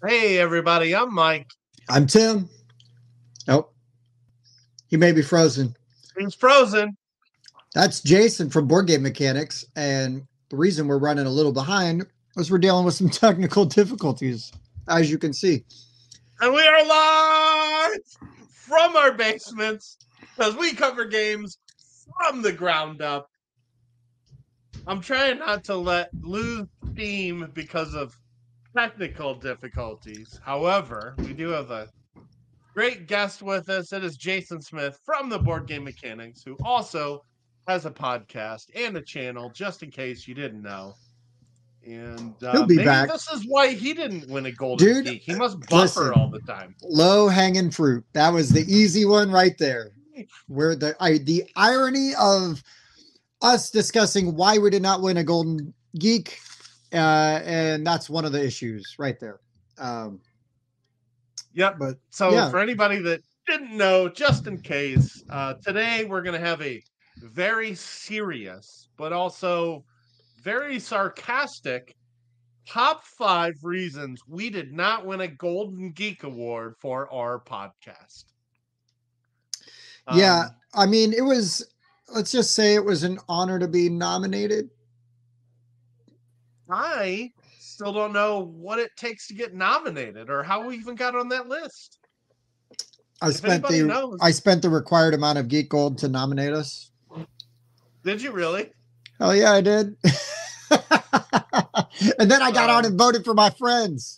Hey, everybody, I'm Mike. I'm Tim. Oh, he may be frozen. He's frozen. That's Jason from Board Game Mechanics. And the reason we're running a little behind is we're dealing with some technical difficulties, as you can see. And we are live from our basements because we cover games from the ground up. I'm trying not to lose steam because of technical difficulties. However, we do have a great guest with us. It is Jason Smith from the Board Game Mechanics, who also has a podcast and a channel, just in case you didn't know. And He'll be maybe back. this is why he didn't win a Golden Dude, Geek. He must buffer all the time. Low hanging fruit. That was the easy one right there. Where the irony of us discussing why we did not win a Golden Geek, and that's one of the issues right there. Yep. But so yeah. For anybody that didn't know, just in case, today we're going to have a very serious, but also very sarcastic top 5 reasons we did not win a Golden Geek Award for our podcast. Yeah, I mean, it was, let's just say it was an honor to be nominated. I still don't know what it takes to get nominated or how we even got on that list. I spent the required amount of Geek Gold to nominate us. Did you really? Oh yeah, I did. And then I got on and voted for my friends.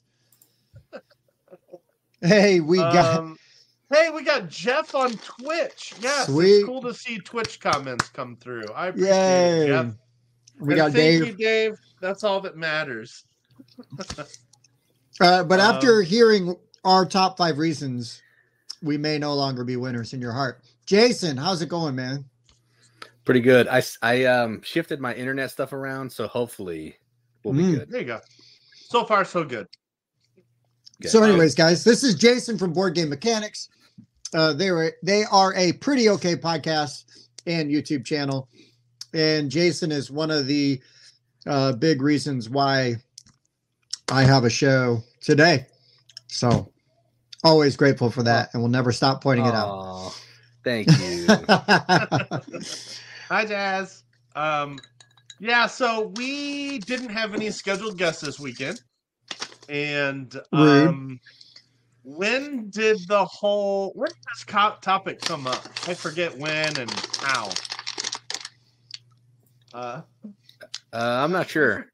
Hey, we got Jeff on Twitch. Yes, sweet. It's cool to see Twitch comments come through. I appreciate it, Jeff. Thank you, Dave. That's all that matters. But after hearing our top 5 reasons, we may no longer be winners in your heart. Jason, how's it going, man? Pretty good. I shifted my internet stuff around, so hopefully we'll be good. There you go. So far, so good. So anyways, guys, this is Jason from Board Game Mechanics. They are a pretty okay podcast and YouTube channel. And Jason is one of the big reasons why I have a show today. So always grateful for that. And we'll never stop pointing it out. Thank you. Hi, Jazz. Yeah, so we didn't have any scheduled guests this weekend. And when did this topic come up? I forget when and how. I'm not sure.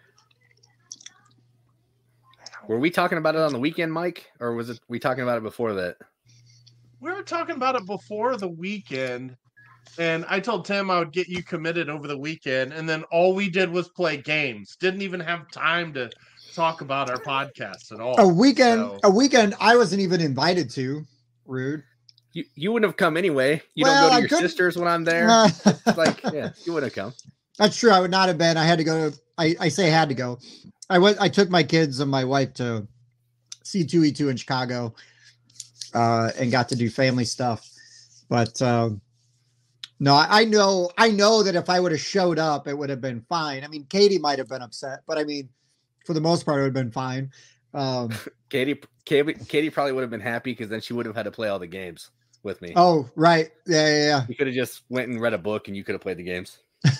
Were we talking about it on the weekend, Mike? Or was it we talking about it before that? We were talking about it before the weekend. And I told Tim I would get you committed over the weekend. And then all we did was play games. Didn't even have time to talk about our podcast at all. A weekend I wasn't even invited to. Rude. You wouldn't have come anyway. You don't go to your sisters when I'm there. You wouldn't have come. That's true. I would not have been. I had to go. I say had to go. I took my kids and my wife to C2E2 in Chicago and got to do family stuff. But no, I know that if I would have showed up, it would have been fine. I mean, Katie might have been upset, but I mean, for the most part, it would have been fine. Katie probably would have been happy because then she would have had to play all the games with me. Oh, right. Yeah. You could have just went and read a book and you could have played the games.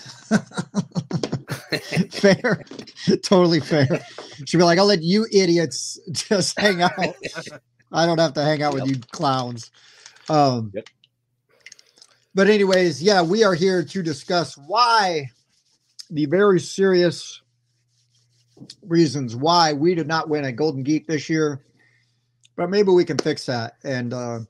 Fair. Totally fair. She'd be like, I'll let you idiots just hang out. I don't have to hang out with you clowns. But anyways, yeah, we are here to discuss why the very serious reasons why we did not win a Golden Geek this year. But maybe we can fix that. And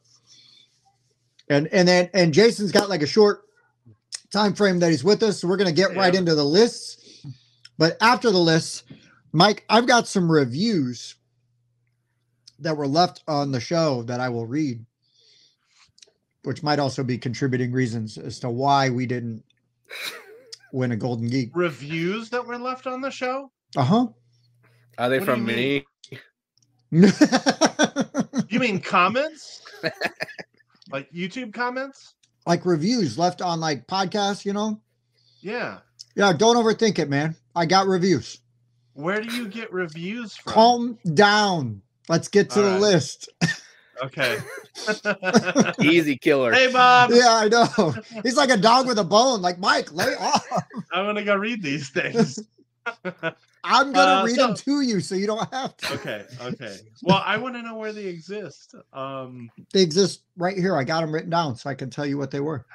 Jason's got like a short time frame that he's with us, so we're going to get right into the lists. But after the lists, Mike, I've got some reviews that were left on the show that I will read, which might also be contributing reasons as to why we didn't win a Golden Geek. Reviews that were left on the show? Uh-huh. Are they from me? You mean comments? Like YouTube comments? Like reviews left on like podcasts, you know? Yeah. Yeah, don't overthink it, man. I got reviews. Where do you get reviews from? Calm down. Let's get to All the right. list. Okay. Easy killer. Hey, Bob. Yeah, I know. He's like a dog with a bone. Like, Mike, lay off. I'm going to go read these things. I'm going to read them to you so you don't have to. Okay. Well, I want to know where they exist. They exist right here. I got them written down so I can tell you what they were.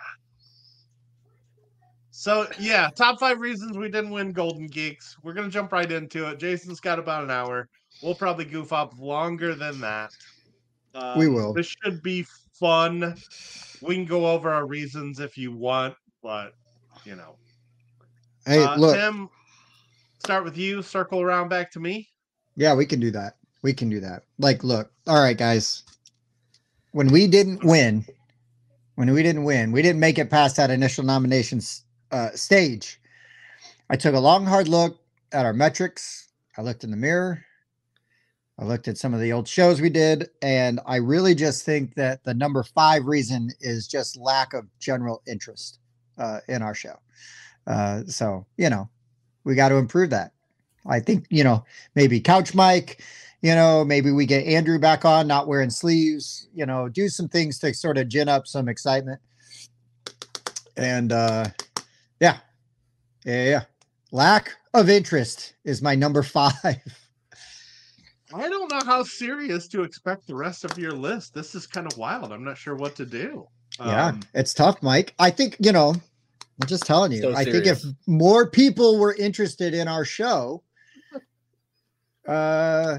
So, yeah, top 5 reasons we didn't win Golden Geeks. We're going to jump right into it. Jason's got about an hour. We'll probably goof up longer than that. We will. This should be fun. We can go over our reasons if you want, but, you know. Hey, look. Tim, start with you. Circle around back to me. Yeah, we can do that. We can do that. Like, look. All right, guys. When we didn't win, we didn't make it past that initial nominations stage. I took a long, hard look at our metrics. I looked in the mirror. I looked at some of the old shows we did, and I really just think that the number 5 reason is just lack of general interest in our show. So, you know, we got to improve that. I think, you know, maybe Couch Mike, you know, maybe we get Andrew back on, not wearing sleeves, you know, do some things to sort of gin up some excitement. And yeah. Lack of interest is my number 5. I don't know how serious to expect the rest of your list. This is kind of wild. I'm not sure what to do. Yeah, it's tough, Mike. I think, you know, I'm just telling you, So I think if more people were interested in our show, yeah.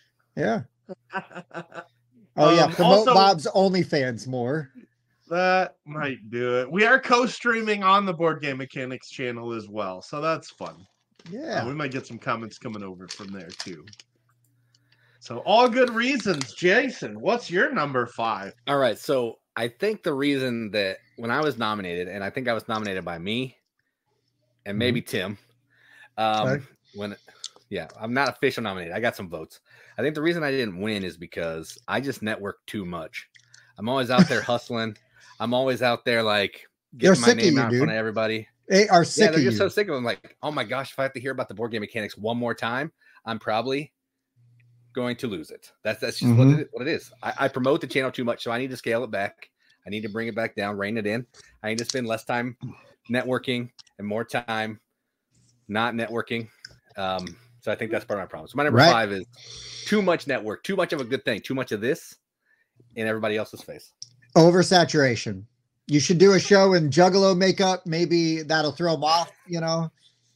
Oh, yeah. Promote also, Bob's OnlyFans more. That might do it. We are co-streaming on the Board Game Mechanics channel as well, so that's fun. Yeah. We might get some comments coming over from there too. So all good reasons. Jason, what's your number 5? All right. So I think the reason that when I was nominated, and I think I was nominated by me and maybe Tim, I'm not official nominated. I got some votes. I think the reason I didn't win is because I just network too much. I'm always out there hustling. I'm always out there like getting my name out in front of everybody. They are sick of you. They're just so sick of them. Like, oh my gosh, if I have to hear about the Board Game Mechanics one more time, I'm probably going to lose it. That's just what it is. I promote the channel too much, so I need to scale it back. I need to bring it back down, rein it in. I need to spend less time networking and more time not networking. So I think that's part of my problem. So my number 5 is too much network, too much of a good thing, too much of this in everybody else's face. Oversaturation. You should do a show in Juggalo makeup. Maybe that'll throw them off, you know.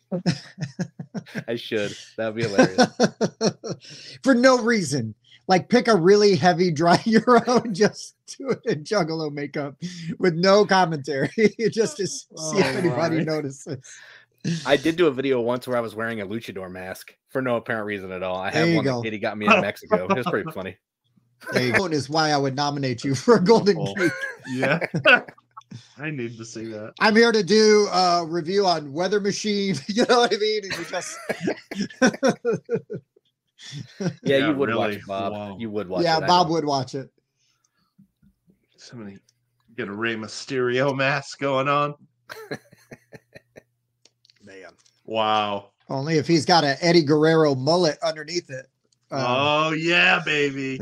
I should. That would be hilarious. For no reason. Like pick a really heavy dry Euro and just do it in Juggalo makeup with no commentary. Just to see if anybody notices. I did do a video once where I was wearing a luchador mask for no apparent reason at all. I had one that Katie got me in Mexico. It was pretty funny. That is why I would nominate you for a Golden Geek. Yeah. I need to see that. I'm here to do a review on Weather Machine. You know what I mean? And you just you would really watch Bob. Wow. You would watch it. Yeah, Bob would watch it. Somebody get a Rey Mysterio mask going on. Man. Wow. Only if he's got an Eddie Guerrero mullet underneath it. Oh yeah, baby.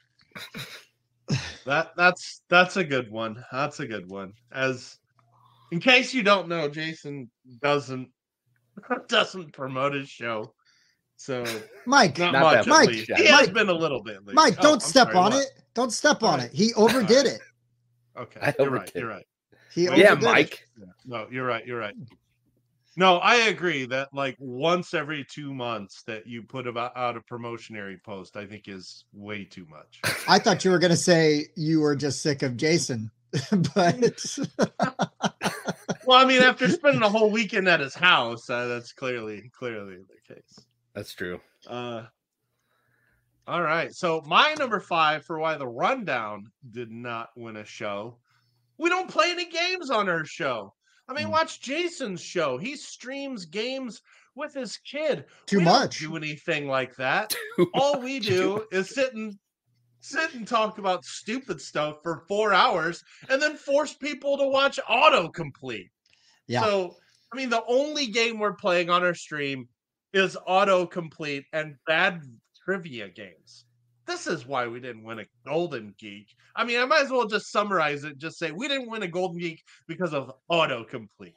That's a good one. That's a good one. As in case you don't know, Jason doesn't promote his show. So Mike, not much. Mike, he has been a little bit. Least. Mike, don't step on it. Don't step on it. He overdid it. Okay, you're right. You're right. Mike. No, you're right. You're right. No, I agree that like once every 2 months that you put out a promotionary post, I think is way too much. I thought you were going to say you were just sick of Jason, but well, I mean, after spending a whole weekend at his house, that's clearly the case. That's true. All right. So my number 5 for why the Rundown did not win a show. We don't play any games on our show. I mean, watch Jason's show. He streams games with his kid. Too much. Don't do anything like that. All we do is sit and talk about stupid stuff for 4 hours and then force people to watch autocomplete. Yeah. So, I mean, the only game we're playing on our stream is autocomplete and bad trivia games. this is why we didn't win a Golden Geek. I mean, I might as well just summarize it. Just say we didn't win a Golden Geek because of autocomplete.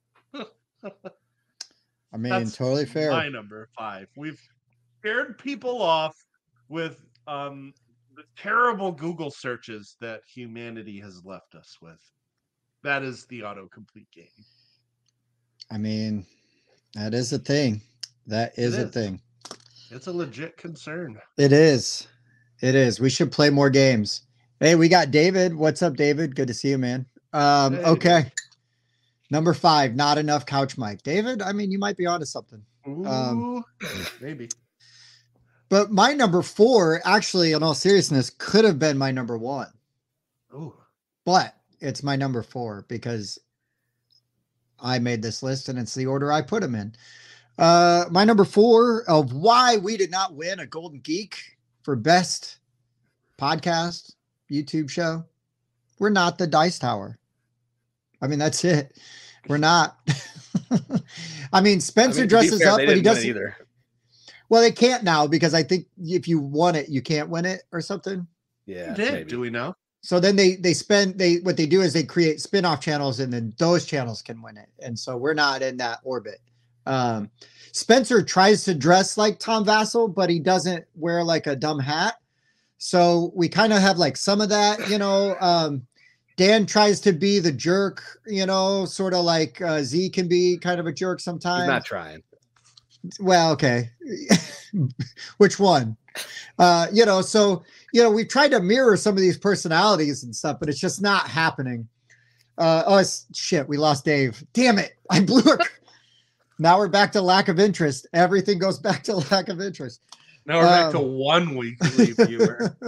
I mean, That's totally fair. my number 5. We've scared people off with the terrible Google searches that humanity has left us with. That is the autocomplete game. I mean, that is a thing. That is a thing. It's a legit concern. It is. It is. We should play more games. Hey, we got David. What's up, David? Good to see you, man. Hey, okay. David. Number 5, not enough couch mic. David, I mean, you might be onto something. Ooh, maybe. But my number 4, actually, in all seriousness, could have been my number 1. Ooh. But it's my number 4 because I made this list and it's the order I put them in. My number 4 of why we did not win a Golden Geek for best podcast YouTube show. We're not the Dice Tower. I mean, that's it. We're not. I mean, Spencer dresses up, but he doesn't either. Well, they can't now because I think if you won it, you can't win it or something. Yeah. Do we know? So then what they do is they create spin-off channels and then those channels can win it. And so we're not in that orbit. Spencer tries to dress like Tom Vassell, but he doesn't wear like a dumb hat. So we kind of have like some of that, you know. Dan tries to be the jerk, you know, sort of like Z can be kind of a jerk sometimes. He's not trying. Well, okay. Which one? You know, so, you know, we've tried to mirror some of these personalities and stuff, but it's just not happening. Shit, we lost Dave. Damn it. I blew it. Now we're back to lack of interest. Everything goes back to lack of interest. Now we're back to 1 weekly viewer.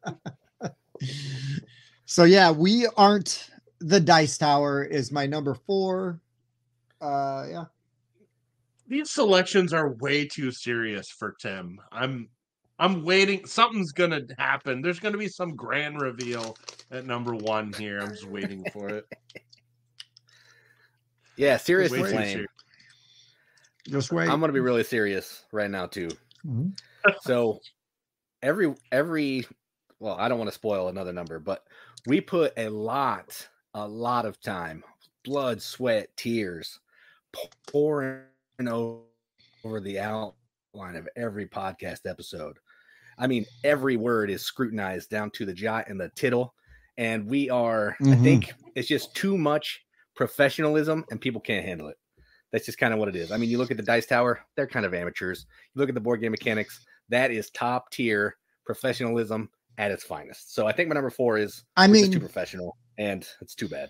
So yeah, we aren't the Dice Tower is my number 4. Yeah. These selections are way too serious for Tim. I'm waiting. Something's gonna happen. There's gonna be some grand reveal at number 1 here. I'm just waiting for it. Yeah, serious Way too flame. serious. Just wait. I'm gonna be really serious right now too. Mm-hmm. So every well, I don't want to spoil another number, but we put a lot of time, blood, sweat, tears, pouring over the outline of every podcast episode. I mean, every word is scrutinized down to the jot and the tittle. And we are, I think it's just too much professionalism and people can't handle it. That's just kind of what it is. I mean, you look at the Dice Tower, they're kind of amateurs. You look at the Board Game Mechanics, that is top tier professionalism at its finest. So I think my number 4 is just too professional, and it's too bad.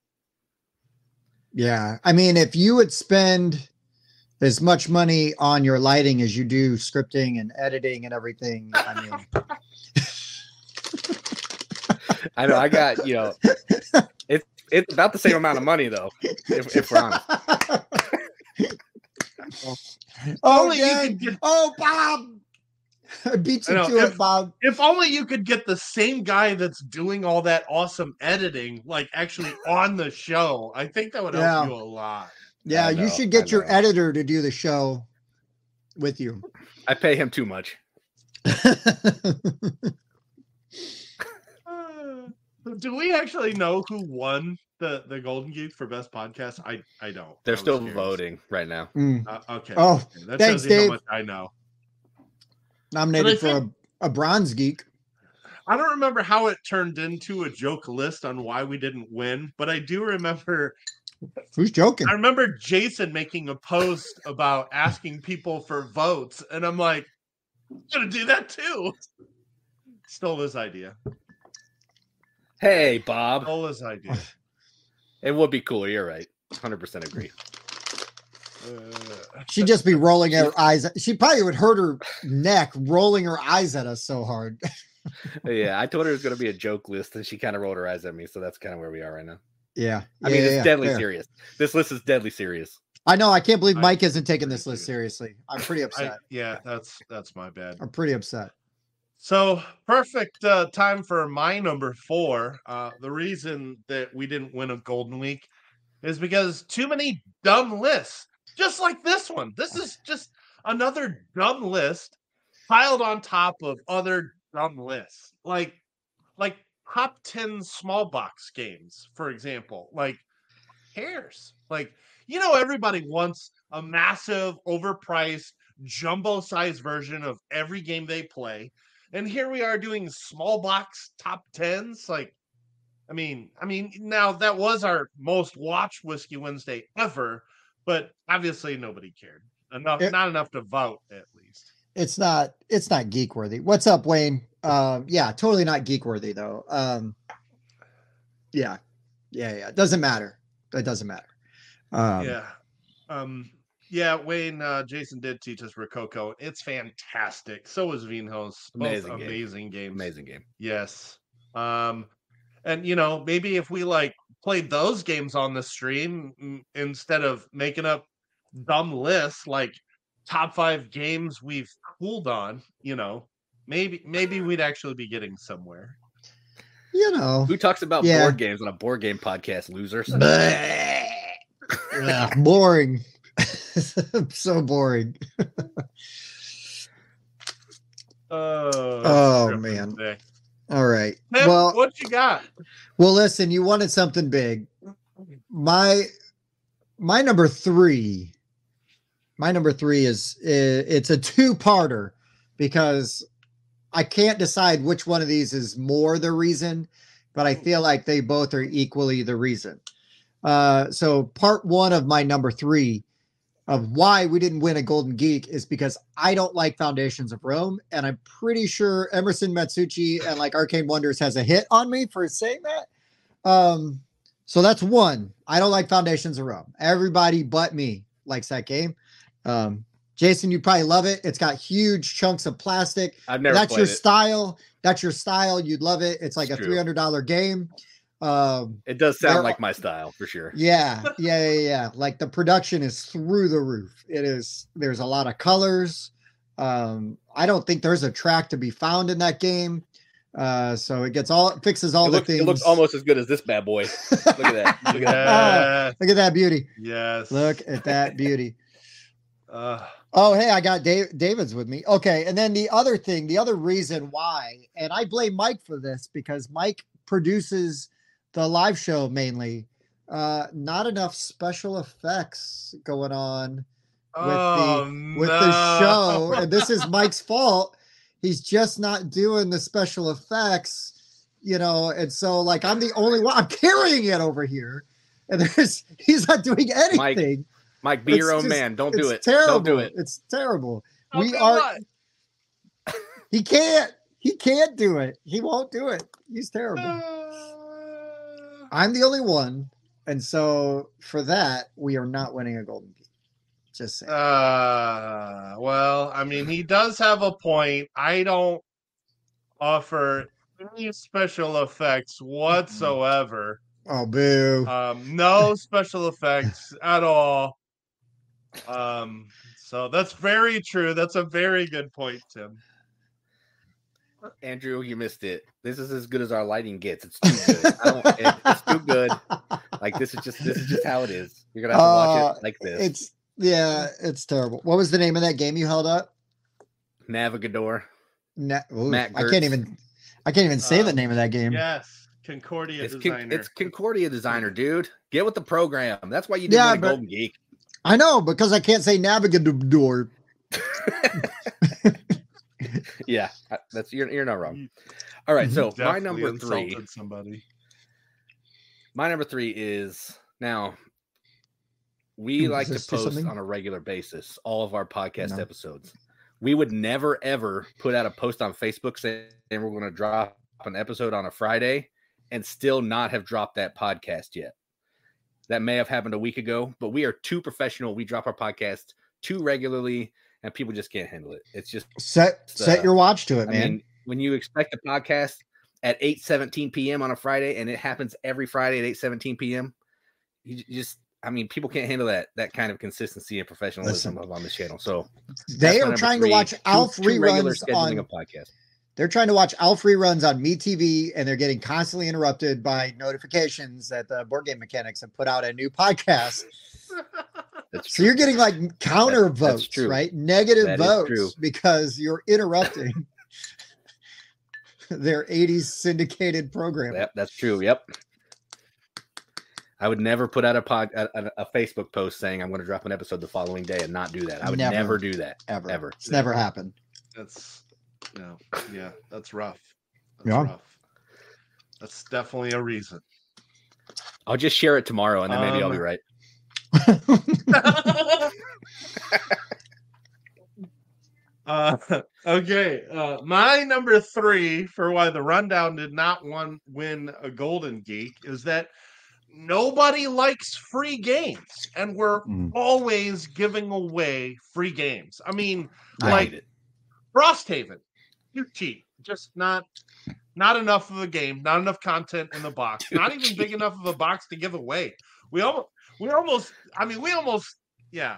Yeah. I mean, if you would spend as much money on your lighting as you do scripting and editing and everything, I mean, I know I got, you know, it's about the same amount of money though, if we're honest. Bob, I beat you to it, Bob. If only you could get the same guy that's doing all that awesome editing, like actually on the show. I think that would help you a lot. Yeah, you should get your editor to do the show with you. I pay him too much. Do we actually know who won the Golden Geek for best podcast? I don't. They're still voting right now. Okay. Oh, that thanks, tells you Dave. how much I know. Nominated for a bronze geek. I don't remember how it turned into a joke list on why we didn't win, but I do remember. Who's joking? I remember Jason making a post about asking people for votes, and I'm like, I'm gonna do that too. Stole his idea. Hey, Bob. Stole his idea. It would be cool. You're right. 100% agree. She'd just be rolling her eyes. She probably would hurt her neck rolling her eyes at us so hard. Yeah, I told her it was going to be a joke list, and she kind of rolled her eyes at me. So that's kind of where we are right now. Yeah. I mean, it's deadly serious. This list is deadly serious. I know. I can't believe Mike isn't taking this list seriously. I'm pretty upset. That's my bad. I'm pretty upset. So perfect time for my number 4. The reason that we didn't win a Golden Week is because too many dumb lists, just like this one. This is just another dumb list piled on top of other dumb lists, like top 10 small box games, for example. Like, who cares? Like, everybody wants a massive, overpriced, jumbo-sized version of every game they play, and here we are doing small box top 10s. Like, I mean, now that was our most watched Whiskey Wednesday ever, but obviously nobody cared enough, not enough to vote at least. It's not geek worthy. What's up, Wayne? Yeah, totally not geek worthy though. Yeah. It doesn't matter. It doesn't matter. Yeah, Wayne, Jason did teach us Rococo. It's fantastic. So is Vinhos. Both amazing games. Amazing game. Yes. And maybe if we played those games on the stream instead of making up dumb lists like top 5 games we've cooled on, maybe we'd actually be getting somewhere. Who talks about board games on a board game podcast, losers? Boring. So boring. Oh man. All right. Tim, well, what you got? Well, listen, you wanted something big. My number 3. My number 3 is it's a 2-parter because I can't decide which one of these is more the reason, but I feel like they both are equally the reason. So part 1 of my number 3 of why we didn't win a Golden Geek is because I don't like Foundations of Rome, and I'm pretty sure Emerson Matsuchi and Arcane Wonders has a hit on me for saying that. So that's 1. I don't like Foundations of Rome. Everybody but me likes that game. Jason, you probably love it. It's got huge chunks of plastic. I've never That's played your it. style. That's your style. You'd love it. It's like a $300 game. It does sound like my style for sure. Yeah. Like the production is through the roof. It is. There's a lot of colors. I don't think there's a track to be found in that game. So it fixes all the things. It looks almost as good as this bad boy. Look at that. Look at that. Look at that beauty. Yes. Look at that beauty. Oh, hey, I got David's with me. Okay. And then the other reason why, and I blame Mike for this because Mike produces the live show mainly. Not enough special effects going on with the show. And this is Mike's fault. He's just not doing the special effects, and so I'm the only one. I'm carrying it over here. And he's not doing anything. Mike, be your own man. Don't do it. Terrible. Don't do it. It's terrible. What? He can't do it. He won't do it. He's terrible. I'm the only one. And so for that, we are not winning a Golden Geek. Just saying. Well, I mean, he does have a point. I don't offer any special effects whatsoever. Oh, boo. No special effects at all. So that's very true. That's a very good point, Tim. Andrew, you missed it. This is as good as our lighting gets. It's too good. It's too good. This is just how it is. You're gonna have to watch it like this. It's terrible. What was the name of that game you held up? Navigador. Matt Gertz. I can't even say the name of that game. Yes, Concordia Designer. It's Concordia Designer, dude. Get with the program. That's why you didn't win a Golden Geek. I know, because I can't say Navigador. Yeah, you're not wrong. All right, so my number 3. My number 3 is now. We like to post on a regular basis all of our podcast episodes. We would never ever put out a post on Facebook saying we're going to drop an episode on a Friday and still not have dropped that podcast yet. That may have happened a week ago, but we are too professional. We drop our podcast too regularly, and people just can't handle it. It's just set your watch to it, man. I mean, when you expect a podcast at 8:17 p.m. on a Friday, and it happens every Friday at 8:17 p.m., people can't handle that kind of consistency and professionalism on this channel. So they are trying to watch Alf reruns on a podcast. They're trying to watch Alf reruns on MeTV, and they're getting constantly interrupted by notifications that the Board Game Mechanics have put out a new podcast. So you're getting counter votes, right? Negative votes because you're interrupting. their 80s syndicated program. Yep, that's true. Yep. I would never put out a Facebook post saying I'm going to drop an episode the following day and not do that. I would never do that. Ever. It's never happened. That's yeah, that's rough. That's Yeah. rough. That's definitely a reason. I'll just share it tomorrow and then maybe I'll be right. Okay. My number 3 for why the Rundown did not win a Golden Geek is that nobody likes free games, and we're always giving away free games. I mean, like Frosthaven, too cheap, just not enough of a game, not enough content in the box, not even big enough of a box to give away. We almost, yeah.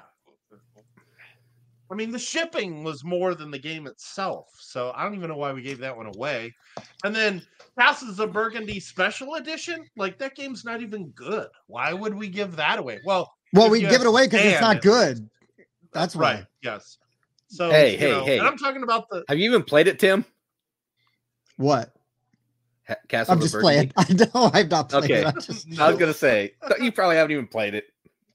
I mean, the shipping was more than the game itself, so I don't even know why we gave that one away. And then Castles of Burgundy Special Edition, like that game's not even good. Why would we give that away? Well, we give it away because it's not good. That's right. Why. Yes. So hey! And I'm talking about the. Have you even played it, Tim? What? Castle I'm of just Burgundy? playing. I know I've not played Okay. it. I was gonna say you probably haven't even played it.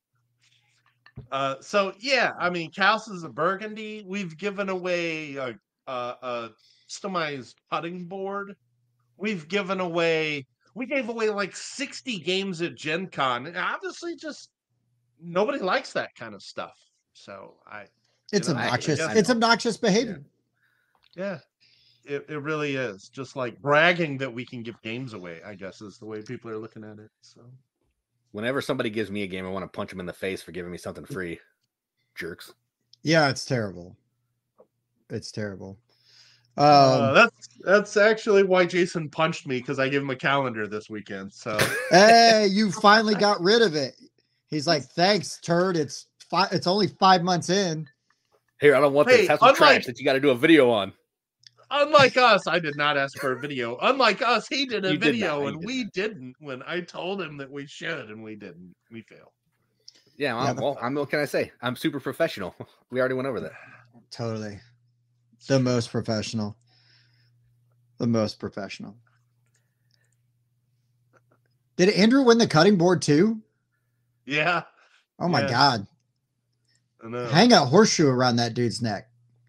So yeah, I mean, Castles of Burgundy. We've given away a customized putting board. We gave away like 60 games at Gen Con, and obviously, just nobody likes that kind of stuff. So it's obnoxious. It's obnoxious behavior. Yeah. It really is. Just like bragging that we can give games away, I guess, is the way people are looking at it. So whenever somebody gives me a game, I want to punch them in the face for giving me something free. Jerks. Yeah, it's terrible. It's terrible. That's actually why Jason punched me, because I gave him a calendar this weekend. So hey, you finally got rid of it. He's like, thanks, turd. It's only 5 months in. Here, I don't want this. Have some trash that you got to do a video on. Unlike us, I did not ask for a video. Unlike us, he did a video, and we didn't when I told him that we should, and we didn't. We failed. Yeah, what can I say? I'm super professional. We already went over that. Totally. The most professional. The most professional. Did Andrew win the cutting board too? Yeah. Oh my God. I know. Hang a horseshoe around that dude's neck.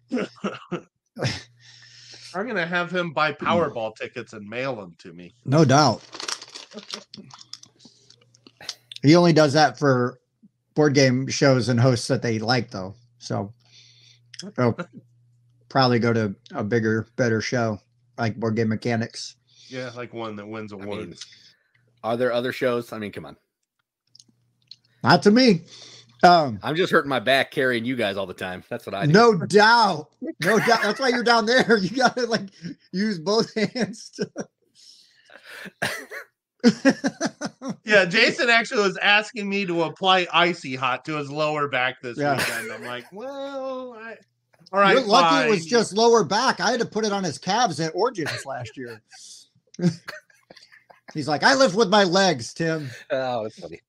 I'm going to have him buy Powerball tickets and mail them to me. No doubt. He only does that for board game shows and hosts that they like, though. So he'll probably go to a bigger, better show like Board Game Mechanics. Yeah, like one that wins awards. I mean, are there other shows? I mean, come on. Not to me. I'm just hurting my back carrying you guys all the time. That's what I do. No doubt. No doubt. That's why you're down there. You got to like use both hands. Yeah, Jason actually was asking me to apply Icy Hot to his lower back this weekend. I'm like, well, all right. You're lucky it was just lower back. I had to put it on his calves at Origins last year. He's like, I lift with my legs, Tim. Oh, that's funny.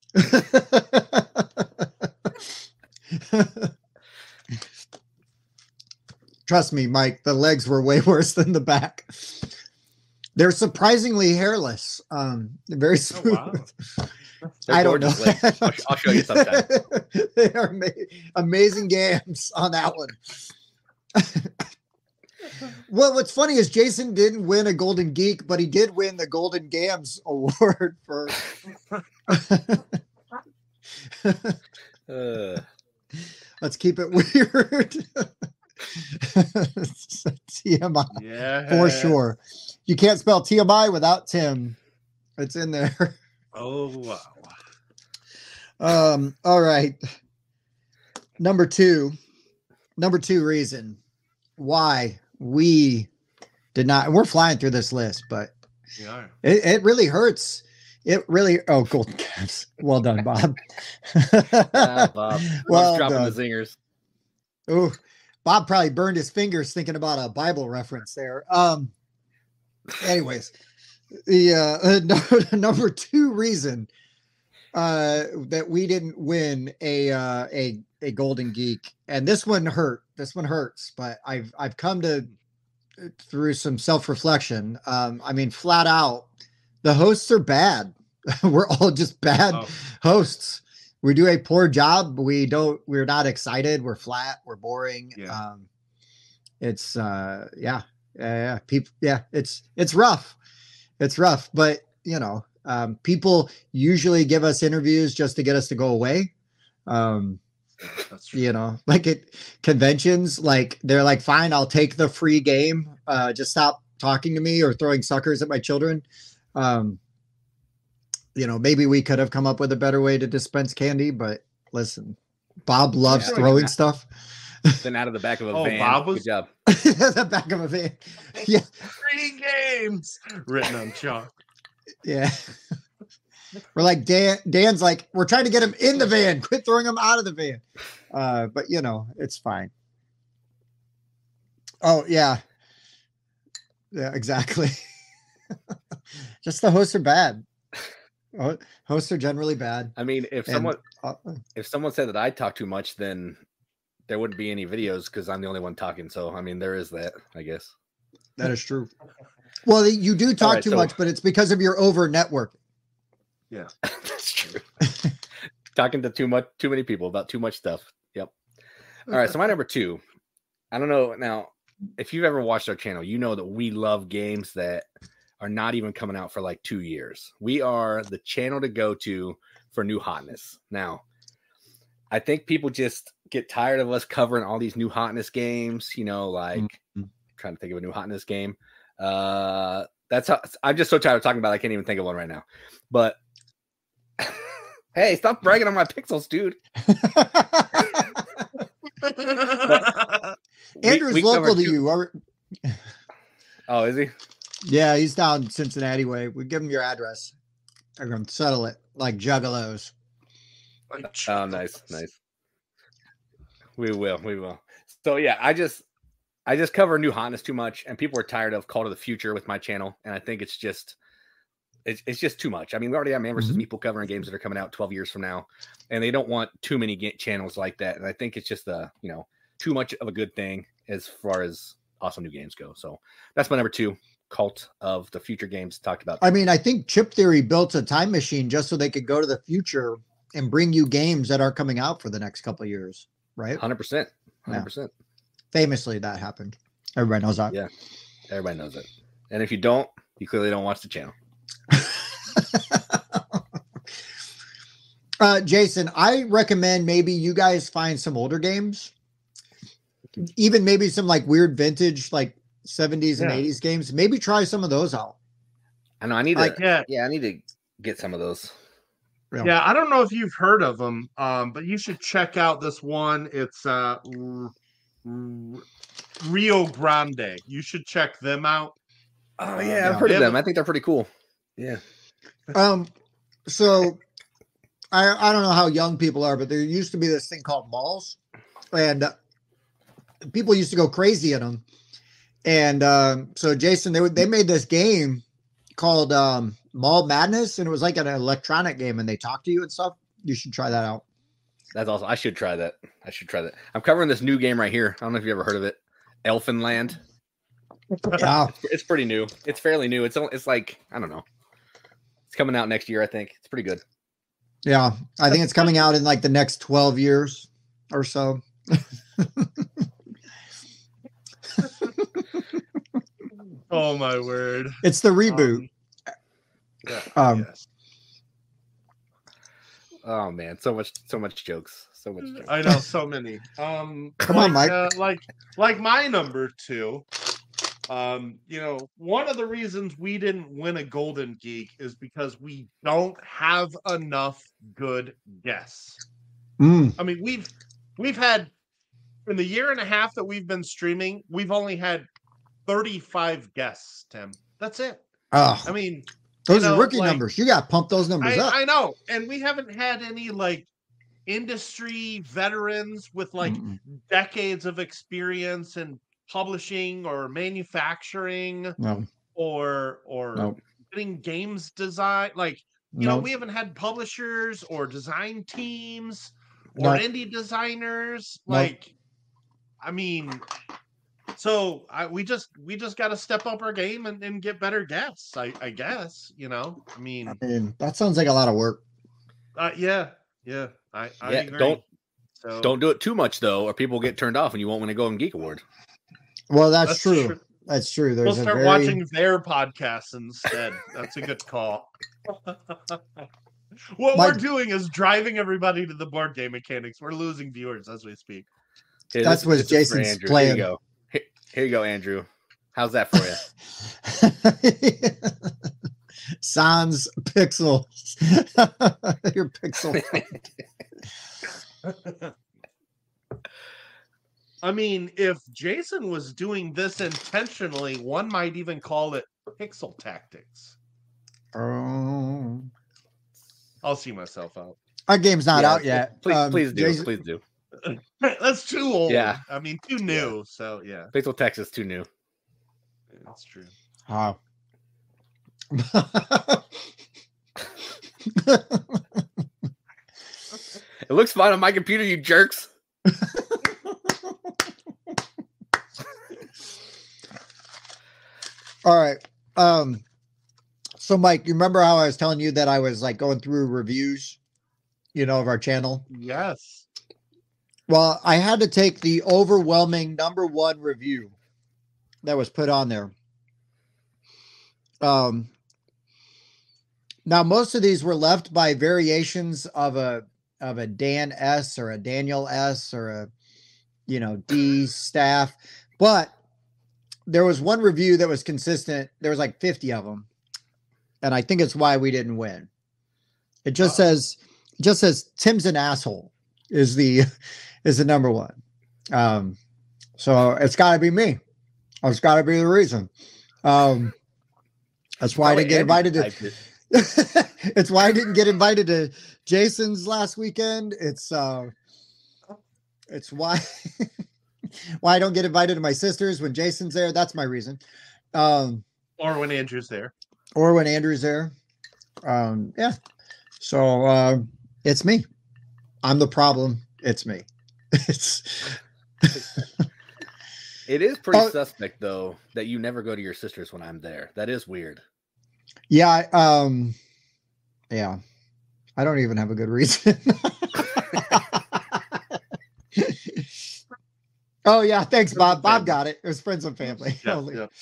Trust me, Mike, the legs were way worse than the back. They're surprisingly hairless. Very smooth. Oh, wow. I don't know. I'll show you sometime. They are amazing games on that one. Well, what's funny is Jason didn't win a Golden Geek, but he did win the Golden Gams award for. Let's keep it weird. TMI, yeah, for sure. You can't spell TMI without Tim. It's in there. Oh wow. All right. Number two reason why we did not. And we're flying through this list, but it really hurts. It really. Oh, Golden Caps. Well done, Bob. Bob. Well dropping done. The zingers. Oh, Bob probably burned his fingers thinking about a Bible reference there. Anyways, the number two reason that we didn't win a Golden Geek, and this one hurt. This one hurts, but I've come to through some self-reflection. I mean, flat out, the hosts are bad. We're all just bad hosts. We do a poor job. We're not excited. We're flat. We're boring. Yeah. It's people. Yeah, it's rough. It's rough, but people usually give us interviews just to get us to go away. That's true. Like at conventions, like they're like, fine, I'll take the free game. Just stop talking to me or throwing suckers at my children. Maybe we could have come up with a better way to dispense candy, but listen, Bob loves throwing stuff. Then out of the back of a van. Bob was... Good job. The back of a van. Yeah. Free games written on chalk. Yeah. We're like, Dan's like, we're trying to get him in the van. Quit throwing him out of the van. But it's fine. Oh, yeah. Yeah, exactly. Just the hosts are bad. Hosts are generally bad. I mean, if someone said that I talk too much, then there wouldn't be any videos because I'm the only one talking. So, I mean, there is that, I guess. That is true. Well, you do talk too much, but it's because of your over networking. Yeah, that's true. Talking to too many people about too much stuff. Yep. All right. So my number 2, I don't know. Now, if you've ever watched our channel, you know that we love games that are not even coming out for like 2 years. We are the channel to go to for new hotness. Now, I think people just get tired of us covering all these new hotness games, trying to think of a new hotness game. That's how I'm just so tired of talking about it, I can't even think of one right now. But hey, stop bragging on my pixels, dude. Andrew's local to you. Oh, is he? Yeah, he's down Cincinnati way. We give him your address. I'm going to settle it like juggalos. Oh, nice. We will. So yeah, I just cover new hotness too much, and people are tired of Call to the Future with my channel, and I think it's just too much. I mean, we already have Man vs. Meeple covering games that are coming out 12 years from now, and they don't want too many channels like that. And I think it's just too much of a good thing as far as awesome new games go. So that's my number 2. Cult of the Future games talked about. I mean, I think Chip Theory built a time machine just so they could go to the future and bring you games that are coming out for the next couple of years, right? 100%. Yeah. Famously, that happened. Everybody knows that. Yeah, everybody knows it. And if you don't, you clearly don't watch the channel. Jason, I recommend maybe you guys find some older games, even maybe some like weird vintage, like 70s and 80s games. Maybe try some of those out. I know I need to. I need to get some of those. Yeah, I don't know if you've heard of them, but you should check out this one. It's Rio Grande. You should check them out. Oh yeah, I've heard of them. I think they're pretty cool. Yeah. So I don't know how young people are, but there used to be this thing called malls, and people used to go crazy in them. And so Jason, they made this game called Mall Madness, and it was like an electronic game, and they talk to you and stuff. You should try that out. That's awesome. I should try that. I'm covering this new game right here. I don't know if you ever heard of it. Elfenland. Yeah. It's pretty new. It's fairly new. It's like, I don't know. It's coming out next year, I think. It's pretty good. Yeah. I think it's coming out in like the next 12 years or so. Oh my word. It's the reboot. Yes. Oh man, so much jokes. I know, so many. Come on, Mike. Like my number 2. One of the reasons we didn't win a Golden Geek is because we don't have enough good guests. I mean, we've had, in the year and a half that we've been streaming, we've only had 35 guests, Tim. That's it. I mean, those are rookie numbers. You got to pump those numbers up. I know. And we haven't had any like industry veterans with like decades of experience in publishing or manufacturing or getting games design. Like, we haven't had publishers or design teams or indie designers. Like, I mean, So we just got to step up our game and get better guests. I guess, I mean, that sounds like a lot of work. Yeah. I agree. Don't do it too much though, or people get turned off and you won't want to go on Geek Award. Well, that's true. That's true. We'll start watching their podcasts instead. That's a good call. What we're doing is driving everybody to the Board Game Mechanics. We're losing viewers as we speak. Hey, that's what Jason's plan. Here you go, Andrew. How's that for you? Sans pixels. Your pixel. I mean, if Jason was doing this intentionally, one might even call it pixel tactics. Oh. I'll see myself out. Our game's not out yet. Please do. Jason... Please do. That's too old. Yeah. I mean, too new. Yeah. So, yeah. Pixel Texas too new. Yeah, that's true. Oh. It looks fine on my computer, you jerks. All right. So Mike, you remember how I was telling you that I was like going through reviews, of our channel? Yes. Well, I had to take the overwhelming #1 review that was put on there. Now most of these were left by variations of a Dan S or a Daniel S or a D staff, but there was one review that was consistent. There was like 50 of them. And I think it's why we didn't win. It just says Tim's an asshole is the #1. So it's gotta be me. It's gotta be the reason. That's why I didn't get invited to it's why I didn't get invited to Jason's last weekend. It's why why I don't get invited to my sister's when Jason's there. That's my reason. Or when Andrew's there. Yeah. So it's me. I'm the problem. It's me. It is pretty suspect though that you never go to your sister's when I'm there. That is weird. Yeah. Yeah. I don't even have a good reason. Oh yeah, thanks, Bob. Bob got it. It was friends and family only. Yeah.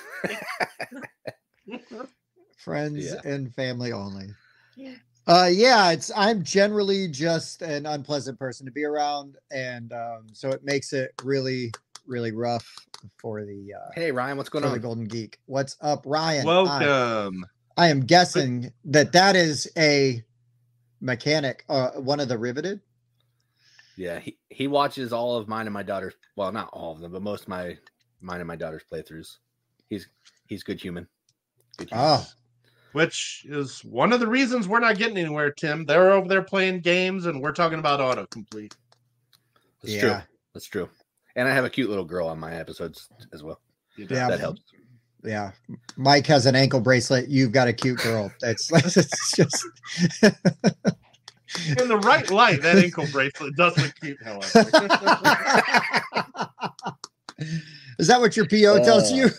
Friends and family only. Yeah. I'm generally just an unpleasant person to be around, and so it makes it really, really rough for the. Hey Ryan, what's going on? The Golden Geek. What's up, Ryan? Welcome. I am guessing that is a mechanic, one of the riveted. Yeah, he watches all of mine and my daughter's. Well, not all of them, but most of mine and my daughter's playthroughs. He's good human. Good human. Oh, which is one of the reasons we're not getting anywhere, Tim. They're over there playing games, and we're talking about autocomplete. That's true. That's true. And I have a cute little girl on my episodes as well. Yeah, that helps. Yeah, Mike has an ankle bracelet. You've got a cute girl. It's just. In the right light, that ankle bracelet does look cute, however. Is that what your PO tells you?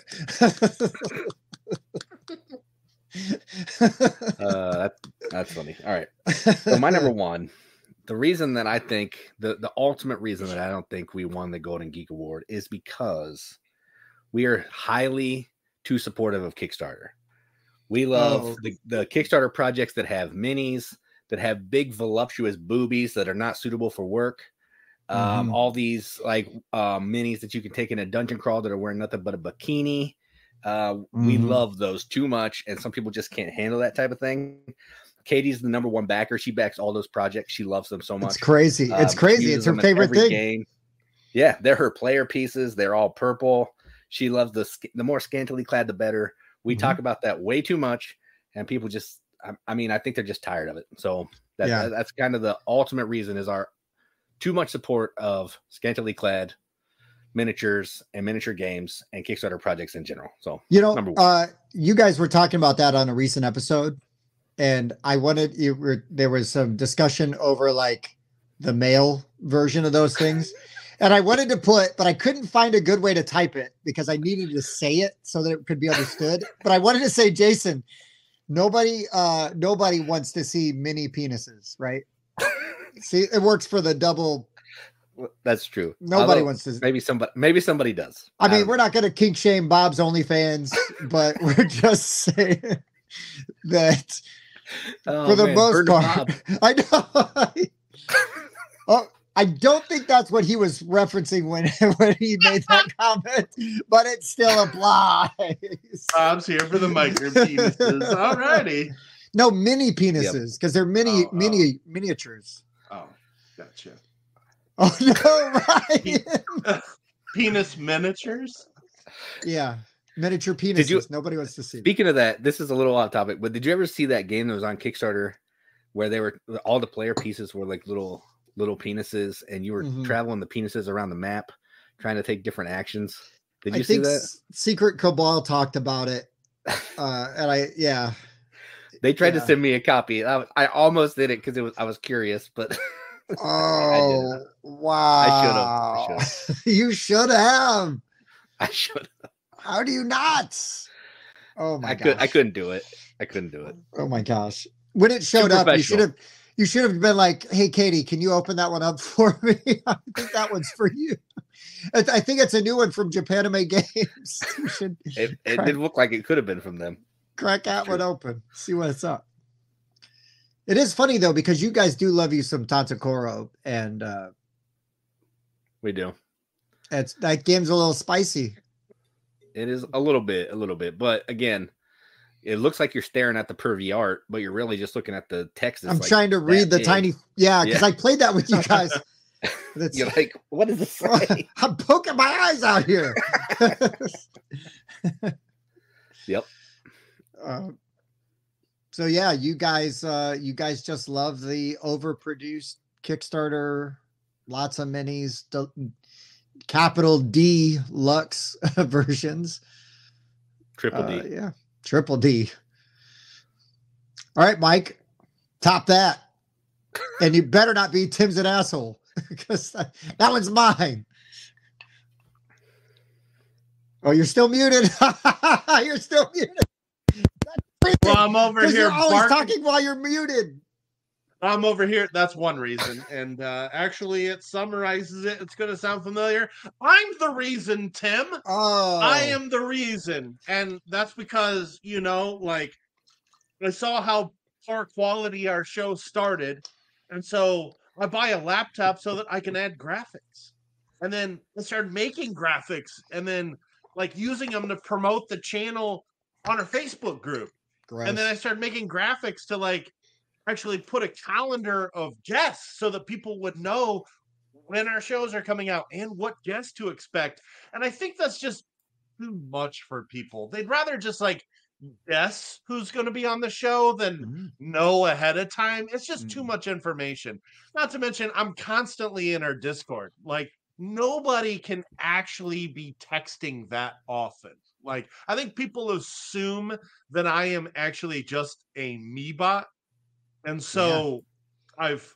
That's funny. All right. So my #1, the reason that I think the ultimate reason that I don't think we won the Golden Geek Award is because we are highly too supportive of Kickstarter. We love the Kickstarter projects that have minis, that have big voluptuous boobies that are not suitable for work. All these like minis that you can take in a dungeon crawl that are wearing nothing but a bikini. We love those too much, and some people just can't handle that type of thing. Katie's the #1 backer. She backs all those projects. She loves them so much. It's crazy. It's crazy. It's her favorite thing. Game. Yeah, they're her player pieces. They're all purple. She loves the more scantily clad, the better. We talk about that way too much, and people just. I mean, I think they're just tired of it. So that's kind of the ultimate reason is our too much support of scantily clad miniatures and miniature games and Kickstarter projects in general. So, you guys were talking about that on a recent episode, and there was some discussion over like the male version of those things. And I wanted to put, but I couldn't find a good way to type it because I needed to say it so that it could be understood. But I wanted to say, Jason, nobody wants to see mini penises, right? See, it works for the double. That's true. Nobody wants to. Maybe somebody does. I mean, we're not going to kink shame Bob's OnlyFans, but we're just saying that for the most part, I know. I don't think that's what he was referencing when he made that comment, but it still applies. Bob's here for the micro penises. All righty. No, mini penises, because they're miniatures. Oh, gotcha. Oh no, Ryan. Penis miniatures? Yeah. Miniature penises. Nobody wants to see. Speaking of that, this is a little off topic, but did you ever see that game that was on Kickstarter where they were all the player pieces were like little penises, and you were traveling the penises around the map trying to take different actions? Did you see that? Secret Cabal talked about it. They tried to send me a copy. I almost did it because I was curious, but oh wow! I should have. You should have. I should have. How do you not? Oh my gosh! I couldn't do it. Oh my gosh! When it showed up, you should have been like, "Hey, Katie, can you open that one up for me? I think that one's for you." I think it's a new one from Japanime Games. It did look like it could have been from them. Crack that one open. See what's up. It is funny though, because you guys do love you some Tatsukoro, and we do. That game's a little spicy. It is a little bit, but again, it looks like you're staring at the pervy art, but you're really just looking at the text. I'm trying to read the tiny, because I played that with you guys. You're like, what does it say? I'm poking my eyes out here. Yep. So yeah, you guys just love the overproduced Kickstarter, lots of minis, capital D Lux versions. Triple D. Yeah. Triple D. All right, Mike, top that. And you better not be Tim's an asshole, because that one's mine. Oh, you're still muted. You're still muted. Well, I'm over here. You're always talking while you're muted. I'm over here. That's one reason. And actually, it summarizes it. It's going to sound familiar. I'm the reason, Tim. Oh. I am the reason. And that's because, like, I saw how poor quality our show started. And so I buy a laptop so that I can add graphics. And then I started making graphics and then, like, using them to promote the channel on our Facebook group. Gross. And then I started making graphics to, like, actually put a calendar of guests so that people would know when our shows are coming out and what guests to expect. And I think that's just too much for people. They'd rather just like guess who's going to be on the show than know ahead of time. It's just too much information. Not to mention, I'm constantly in our Discord. Like, nobody can actually be texting that often. Like, I think people assume that I am actually just a me bot. And so I've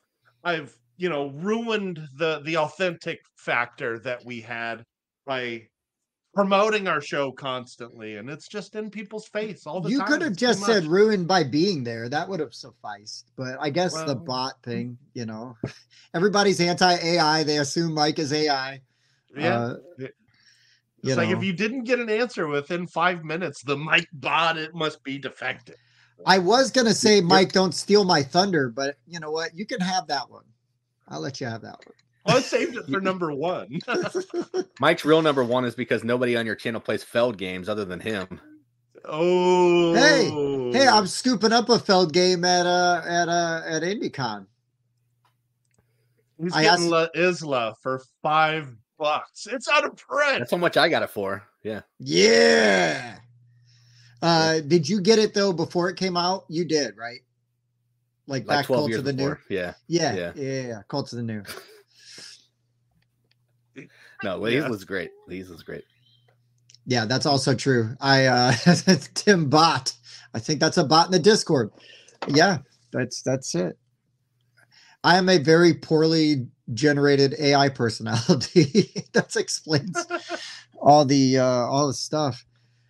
ruined the authentic factor that we had by promoting our show constantly, and it's just in people's face all the time. You could have just said ruined by being there. That would have sufficed. But I guess the bot thing, everybody's anti-AI. They assume Mike is AI. Yeah. It's like if you didn't get an answer within 5 minutes, the Mike bot, it must be defective. I was going to say, Mike, don't steal my thunder, but you know what? You can have that one. I'll let you have that one. Well, I saved it for number one. Mike's real number one is because nobody on your channel plays Feld games other than him. Oh. Hey, I'm scooping up a Feld game at IndieCon. He's getting Isla for $5. It's out of print. That's how much I got it for. Yeah. Yeah. Did you get it though before it came out? You did, right? Like back Cult of the New. Yeah. Cult of the New. No, Lee's was great. Lee's was great. Yeah, that's also true. Tim bot. I think that's a bot in the Discord. Yeah, that's it. I am a very poorly generated AI personality. That explains all the stuff.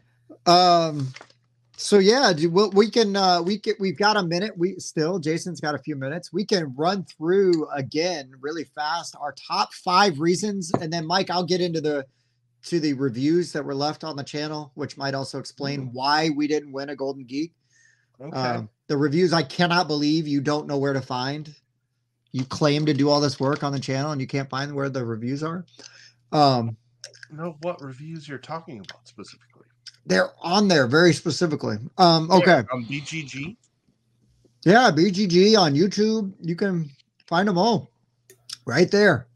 So yeah, we've got a minute. Jason's got a few minutes. We can run through again really fast our top 5 reasons, and then Mike, I'll get into the reviews that were left on the channel, which might also explain why we didn't win a Golden Geek. Okay. The reviews, I cannot believe you don't know where to find. You claim to do all this work on the channel and you can't find where the reviews are. Know what reviews you're talking about specifically? They're on there very specifically. Okay. On BGG? Yeah, BGG on YouTube. You can find them all right there.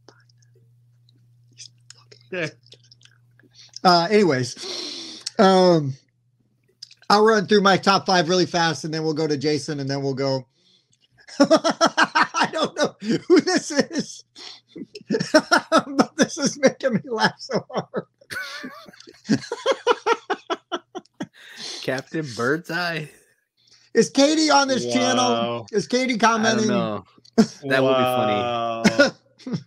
Yeah. Anyways, I'll run through my top 5 really fast, and then we'll go to Jason, and then we'll go. I don't know who this is, but this is making me laugh so hard. Captain Birdseye. Is Katie on this channel? Is Katie commenting? I don't know. That would be funny.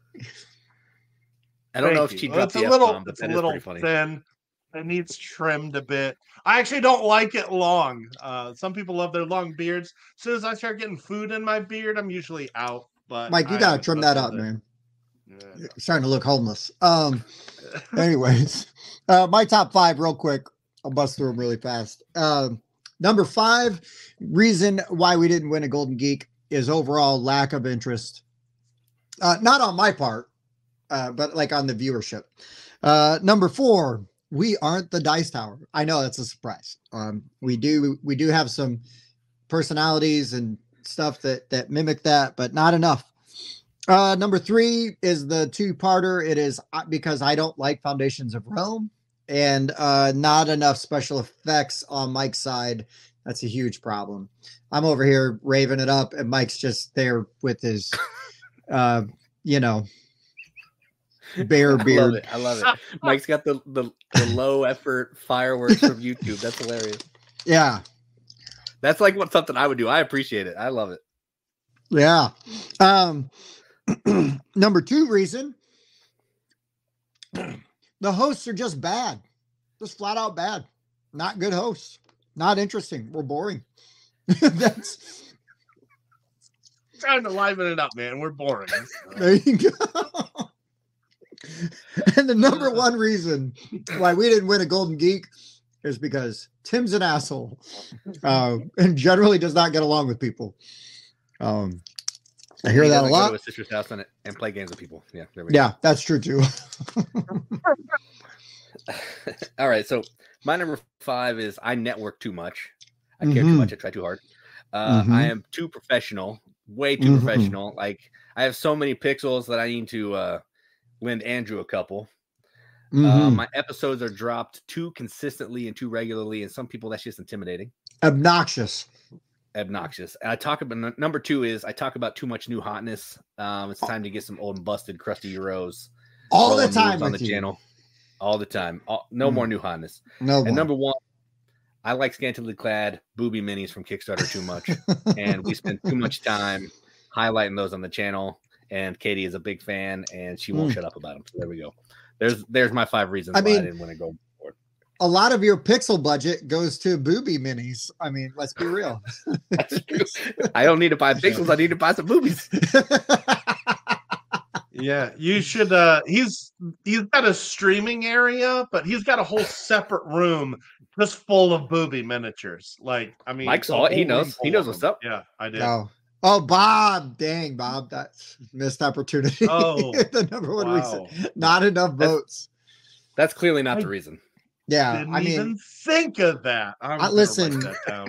I don't know if she dropped the F-bomb, but that is pretty funny. Thin. It needs trimmed a bit. I actually don't like it long. Some people love their long beards. As soon as I start getting food in my beard, I'm usually out. But Mike, you gotta trim that up, man. Yeah. You're starting to look homeless. Anyways, my top 5 real quick. I'll bust through them really fast. Number 5 reason why we didn't win a Golden Geek is overall lack of interest. Not on my part, but like on the viewership. Number 4, we aren't the Dice Tower. I know that's a surprise. We do have some personalities and stuff that mimic that, but not enough. Number 3 is the 2-parter. It is because I don't like Foundations of Rome, and not enough special effects on Mike's side. That's a huge problem. I'm over here raving it up, and Mike's just there with his, bear beard. I love it. Mike's got the low effort fireworks from YouTube. That's hilarious. Yeah. That's like something I would do. I appreciate it. I love it. Yeah. Number 2 reason, the hosts are just bad. Just flat out bad. Not good hosts. Not interesting. We're boring. That's trying to liven it up, man. We're boring. There you go. And the number 1 reason why we didn't win a Golden Geek is because Tim's an asshole, and generally does not get along with people. I hear that a lot. Go to his sister's house and play games with people. Yeah, there we go. That's true too. All right, so my number 5 is I network too much. I care too much. I try too hard. I am too professional, way too professional. Like I have so many pixels that I need to lend Andrew a couple. My episodes are dropped too consistently and too regularly, and some people that's just intimidating. Obnoxious. And I talk about number 2 is I talk about too much new hotness. It's time to get some old and busted crusty Euros all the time on the channel. All the time. No more new hotness. Number 1, I like scantily clad booby minis from Kickstarter too much, and we spend too much time highlighting those on the channel. And Katie is a big fan, and she won't shut up about them. So there we go. There's my 5 reasons why I didn't want to go forward. A lot of your pixel budget goes to booby minis. I mean, let's be real. That's true. I don't need to buy pixels. I need to buy some boobies. Yeah, you should. He's got a streaming area, but he's got a whole separate room just full of booby miniatures. Like, I mean, Mike saw it. He knows. He knows what's up. Yeah, I did. Oh, Bob. Dang, Bob. That's missed opportunity. Oh, the number 1 reason. Not enough votes. That's clearly not the reason. Yeah. Didn't even think of that. Listen,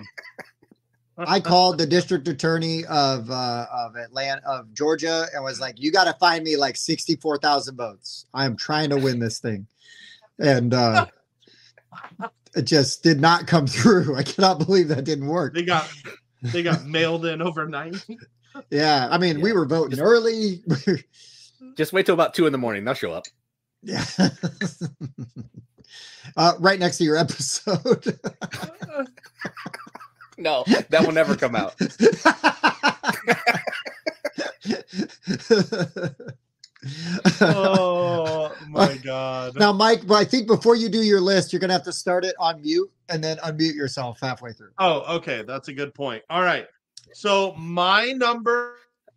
I called the district attorney of Atlanta, of Georgia, and was like, you got to find me like 64,000 votes. I am trying to win this thing. And it just did not come through. I cannot believe that didn't work. They got mailed in overnight. Yeah, I mean, we were voting early. Just wait till about 2 a.m. They'll show up. Yeah, right next to your episode. No, that will never come out. Oh my God. Now, Mike, I think before you do your list, you're going to have to start it on mute and then unmute yourself halfway through. Oh, okay. That's a good point. All right. So my number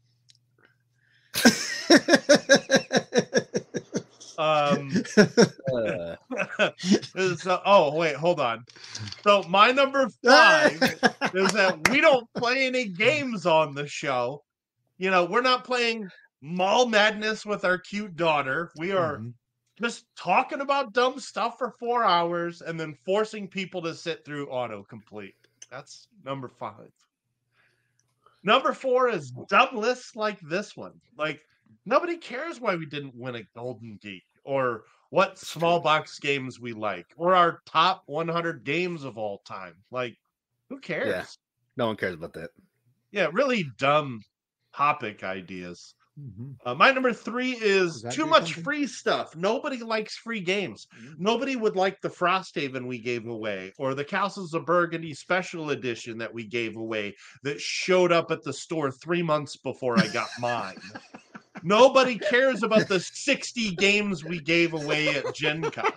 is oh wait, hold on. So my number 5 is that we don't play any games on the show. You know, we're not playing Mall Madness with our cute daughter. We are just talking about dumb stuff for 4 hours and then forcing people to sit through autocomplete. That's number 5. Number 4 is dumb lists like this one. Like, nobody cares why we didn't win a Golden Geek or what small box games we like or our top 100 games of all time. Like, who cares? Yeah, no one cares about that. Yeah, really dumb topic ideas. My number 3 is too much free stuff. Nobody likes free games. Nobody would like the Frosthaven we gave away or the Castles of Burgundy special edition that we gave away that showed up at the store 3 months before I got mine. Nobody cares about the 60 games we gave away at Gen Con.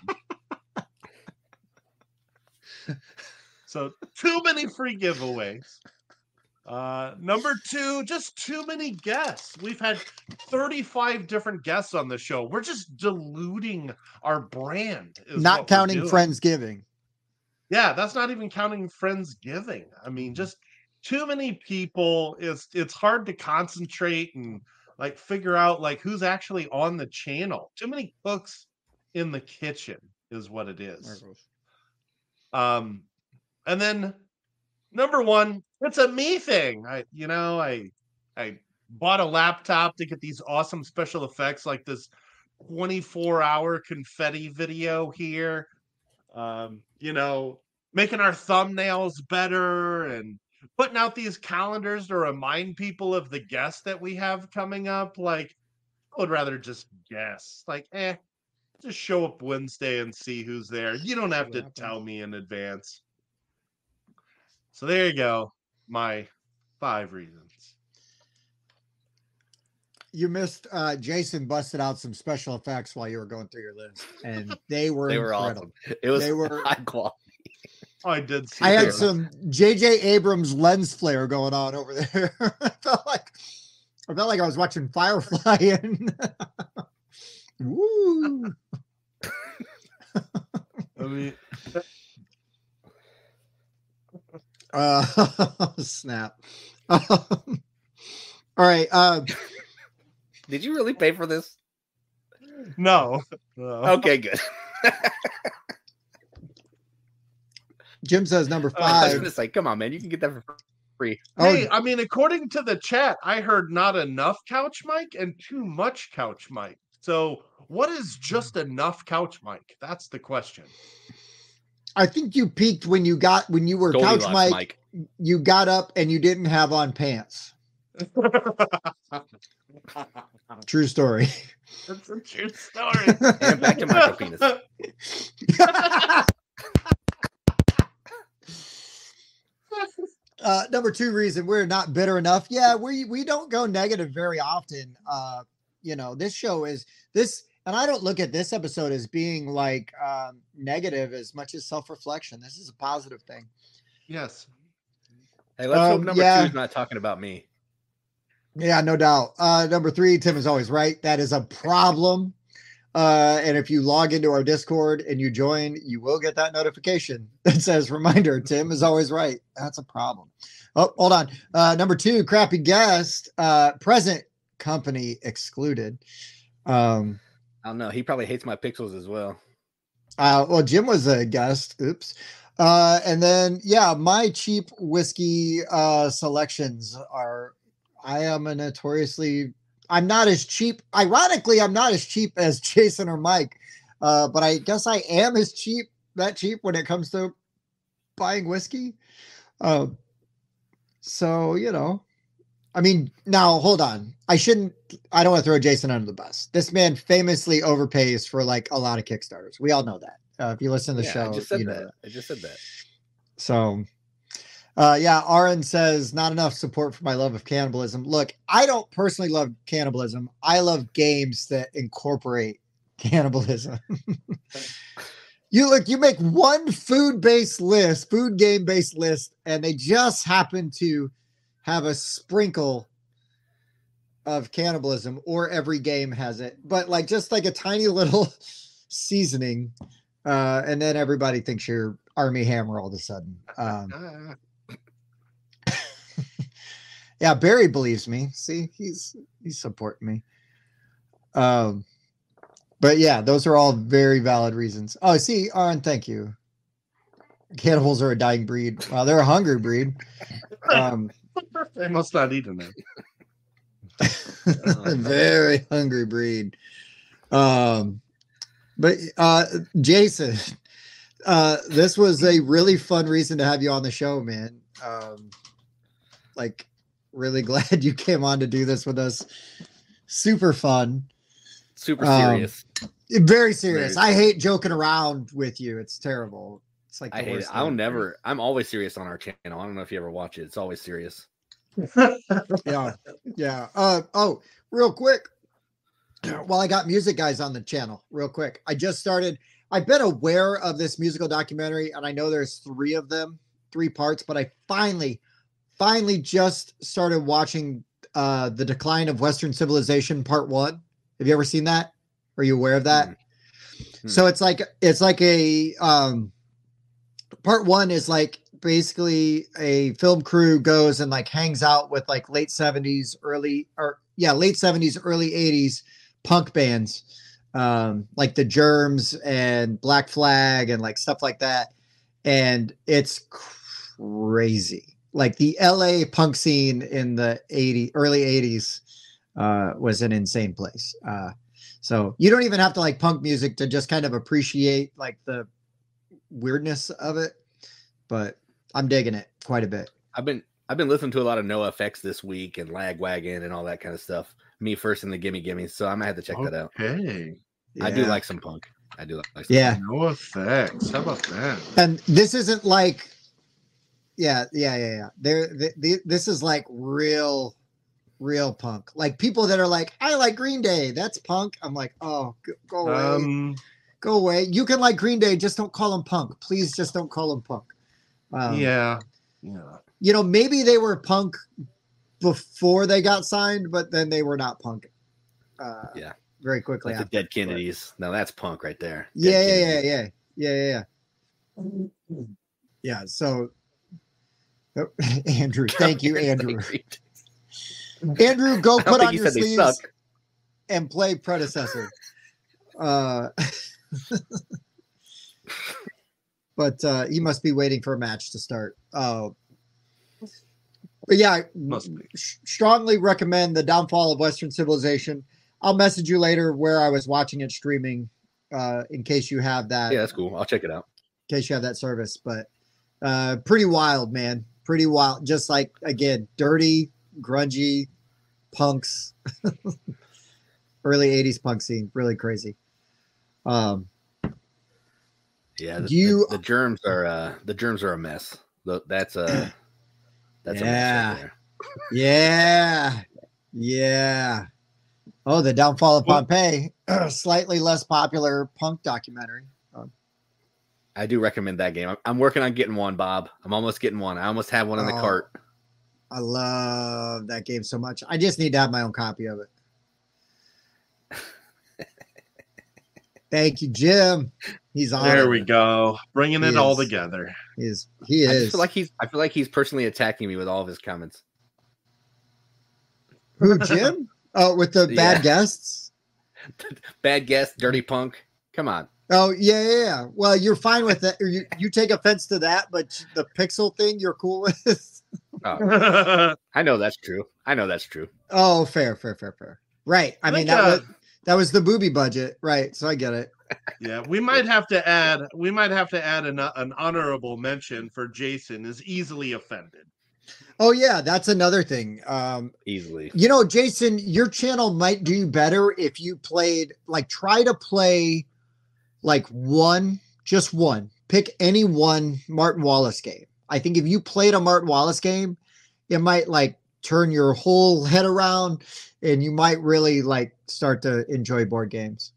So too many free giveaways. Number 2, just too many guests. We've had 35 different guests on the show. We're just diluting our brand. Not counting Friendsgiving. Yeah, that's not even counting Friendsgiving. I mean, just too many people. It's hard to concentrate and like figure out like who's actually on the channel. Too many cooks in the kitchen is what it is. And then number 1, it's a me thing. I bought a laptop to get these awesome special effects like this 24-hour confetti video here. Making our thumbnails better and putting out these calendars to remind people of the guests that we have coming up. Like, I would rather just guess. Like, just show up Wednesday and see who's there. You don't have to tell me in advance. So there you go. My 5 reasons. You missed Jason busted out some special effects while you were going through your list, and they were incredible. Awesome. It was high quality. Oh, I did see I had some J.J. Abrams lens flare going on over there. I felt like I was watching Firefly and woo. I mean, snap. All right. Did you really pay for this? No. Okay, good. Jim says number 5. I was going to say, come on, man. You can get that for free. Hey, I mean, according to the chat, I heard not enough couch mic and too much couch mic. So what is just enough couch mic? That's the question. I think you peaked when you were Goldilocks couch mic. You got up and you didn't have on pants. True story. That's a true story. And back to micro penis. Number 2 reason we're not bitter enough. Yeah, we don't go negative very often. This show is this, and I don't look at this episode as being like negative as much as self-reflection. This is a positive thing. Yes. Hey, let's hope number 2 is not talking about me. Yeah, no doubt. Number 3, Tim is always right. That is a problem. And if you log into our Discord and you join, you will get that notification that says, reminder, Tim is always right. That's a problem. Oh, hold on. Number 2, crappy guest, present company excluded. I don't know. He probably hates my pixels as well. Well, Jim was a guest. Oops. And then, my cheap whiskey selections are, I'm not as cheap. Ironically, I'm not as cheap as Jason or Mike, but I guess I am that cheap when it comes to buying whiskey. I mean, now hold on. I don't want to throw Jason under the bus. This man famously overpays for like a lot of Kickstarters. We all know that. If you listen to the show, I just said that. So, Yeah, Aaron says not enough support for my love of cannibalism. Look, I don't personally love cannibalism. I love games that incorporate cannibalism. You make one food game based list, and they just happen to have a sprinkle of cannibalism, or every game has it, but like just like a tiny little seasoning, and then everybody thinks you're Army Hammer all of a sudden. Yeah, Barry believes me. See, he's supporting me. But yeah, those are all very valid reasons. Oh, see, Aaron, thank you. Cannibals are a dying breed. Well, they're a hungry breed. They must not eat enough. Very hungry breed. But Jason, this was a really fun reason to have you on the show, man. Like, really glad you came on to do this with us. Super fun. Super serious. Very serious. I hate joking around with you. It's terrible. It's like I hate it. I'm always serious on our channel. I don't know if you ever watch it. It's always serious. Yeah. Oh, real quick. While I got music guys on the channel, real quick. I've been aware of this musical documentary, and I know there's 3 of them, 3 parts, but I finally just started watching The Decline of Western Civilization Part 1. Have you ever seen that? Are you aware of that? So it's like a part 1 is like basically a film crew goes and like hangs out with like late 70s, early 80s punk bands, like the Germs and Black Flag and like stuff like that. And it's crazy. Like the LA punk scene in the early 80s was an insane place. So you don't even have to like punk music to just kind of appreciate like the weirdness of it, but I'm digging it quite a bit. I've been listening to a lot of NoFX this week and Lagwagon and all that kind of stuff. Me First and the Gimme Gimme, so I might have to check that out. Hey, I do like some punk. I do like some yeah. NoFX. How about that? And this isn't like, yeah. This is like real punk. Like people that are like, I like Green Day. That's punk. I'm like, oh, go away. Go away. You can like Green Day. Just don't call them punk. Please just don't call them punk. Yeah. You know, maybe they were punk before they got signed, but then they were not punk. Very quickly. Like the Dead Kennedys. Now that's punk right there. Yeah. So, Andrew, thank you, Andrew. Andrew, go put on your sleeves and play Predecessor. But he must be waiting for a match to start. But yeah, strongly recommend The Downfall of Western Civilization. I'll message you later where I was watching it streaming, in case you have that. Yeah, that's cool. I'll check it out. In case you have that service. But pretty wild, man. Pretty wild. Just like, again, dirty, grungy punks. Early 80s punk scene. Really crazy. Yeah, the germs are a mess. That's a mess right there. Yeah. Oh, The Downfall of Pompeii, slightly less popular punk documentary. I do recommend that game. I'm working on getting one, Bob. I'm almost getting one. I almost have one in the cart. I love that game so much. I just need to have my own copy of it. Thank you, Jim. He's on. There we go. Bringing it all together. He is. I feel like he's personally attacking me with all of his comments. Who, Jim? Oh, with the bad guests? Bad guests, dirty punk. Come on. Oh, yeah. Well, you're fine with that. You take offense to that, but the pixel thing you're cool with? Oh. I know that's true. Oh, fair. Right. I mean, that was the booby budget. Right. So I get it. Yeah, we might have to add an honorable mention for Jason is easily offended. Oh yeah, that's another thing. Easily. You know, Jason, your channel might do better if you try to play like just one. Pick any one Martin Wallace game. I think if you played a Martin Wallace game, it might like turn your whole head around and you might really like start to enjoy board games.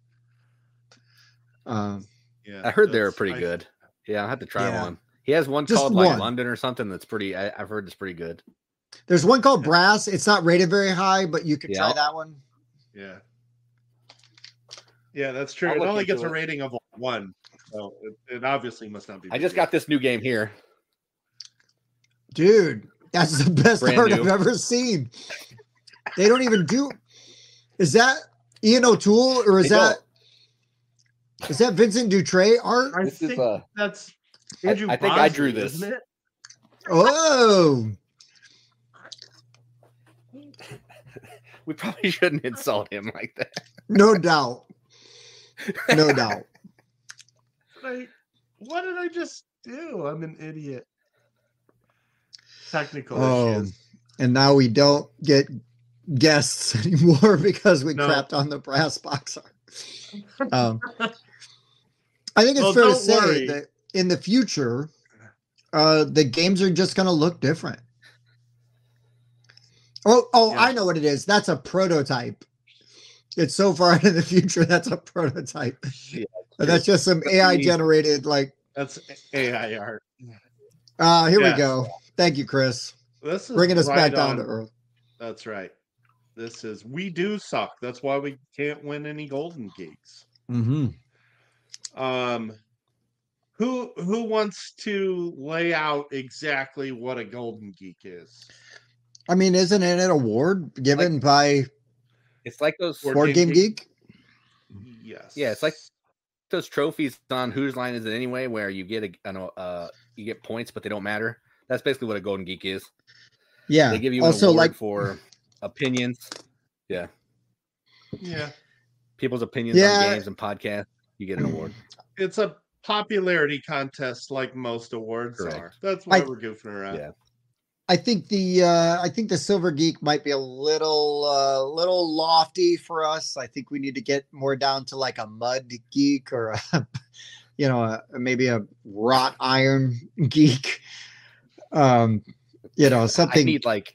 Yeah, I heard they were pretty good. Yeah, I'll have to try one. He has one called like London or something that's pretty. I've heard it's pretty good. There's one called Brass. It's not rated very high, but you could try that one. Yeah. Yeah, that's true. It only gets a rating of 1. So it obviously must not be. I just got this new game here. Dude, that's the best art I've ever seen. They don't even do. Is that Ian O'Toole or is that Vincent Dutray art? I think that's Andrew. I think I drew this. Isn't it? Oh. We probably shouldn't insult him like that. No doubt. No doubt. What did I just do? I'm an idiot. Technical issues. And now we don't get guests anymore because we crapped on the brass box art. I think it's fair to say that in the future, the games are just going to look different. I know what it is. That's a prototype. It's so far into the future. That's a prototype. Yeah, that's just some AI generated, like. That's AI art. Here we go. Thank you, Chris. This is bringing us back down to earth. That's right. We do suck. That's why we can't win any Golden Geeks. Mm-hmm. Who wants to lay out exactly what a Golden Geek is? I mean, isn't it an award given by? It's like those Board Game Geek. Yes. Yeah, it's like those trophies on Whose Line Is It Anyway, where you get you get points, but they don't matter. That's basically what a Golden Geek is. Yeah. They give you an award for opinions. Yeah. Yeah. People's opinions on games and podcasts. You get an award. It's a popularity contest, like most awards are. That's why we're goofing around. Yeah. I think the Silver Geek might be a little lofty for us. I think we need to get more down to like a Mud Geek or maybe a Wrought Iron Geek. Something. I need like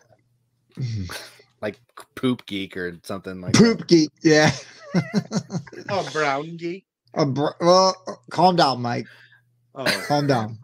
Poop Geek or something like Poop Geek. Yeah. A Brown Geek. Well, calm down, Mike. Oh, calm down.